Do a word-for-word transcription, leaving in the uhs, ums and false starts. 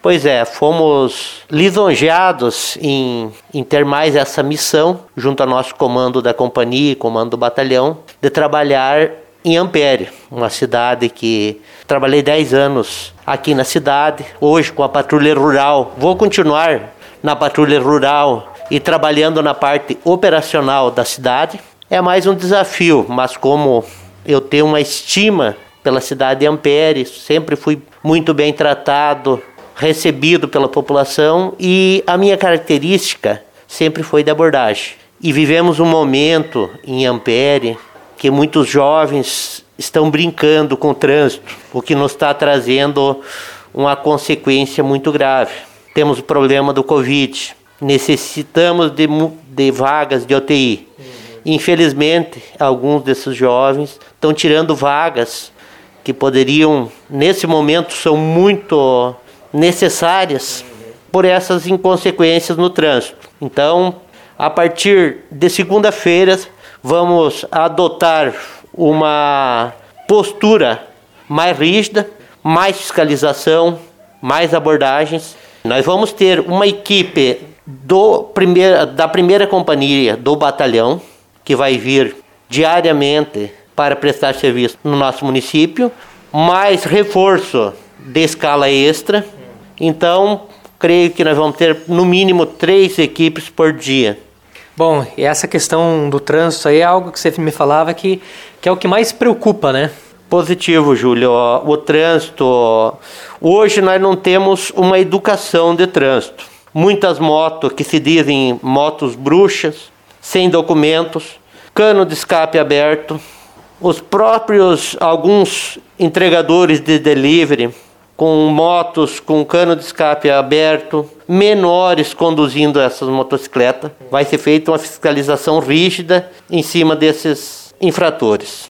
Pois é, fomos lisonjeados em, em ter mais essa missão, junto ao nosso comando da companhia, comando do batalhão, de trabalhar em Ampere, uma cidade que trabalhei dez anos aqui na cidade, hoje com a patrulha rural. Vou continuar na patrulha rural e trabalhando na parte operacional da cidade. É mais um desafio, mas como eu tenho uma estima pela cidade de Ampere, sempre fui muito bem tratado, recebido pela população, e a minha característica sempre foi de abordagem. E vivemos um momento em Ampere que muitos jovens estão brincando com o trânsito, o que nos está trazendo uma consequência muito grave. Temos o problema do Covid, necessitamos de, de vagas de U T I. Uhum. Infelizmente, alguns desses jovens estão tirando vagas que poderiam, nesse momento, são muito necessárias por essas inconsequências no trânsito. Então, a partir de segunda-feira, vamos adotar uma postura mais rígida, mais fiscalização, mais abordagens. Nós vamos ter uma equipe do primeira, da primeira companhia do batalhão, que vai vir diariamente para prestar serviço no nosso município, mais reforço de escala extra. Então, creio que nós vamos ter no mínimo três equipes por dia. Bom, e essa questão do trânsito aí é algo que você me falava que, que é o que mais preocupa, né? Positivo, Júlio. O trânsito, hoje nós não temos uma educação de trânsito. Muitas motos que se dizem motos bruxas, sem documentos, cano de escape aberto. Os próprios, alguns entregadores de delivery, com motos com cano de escape aberto, menores conduzindo essas motocicletas. Vai ser feita uma fiscalização rígida em cima desses infratores.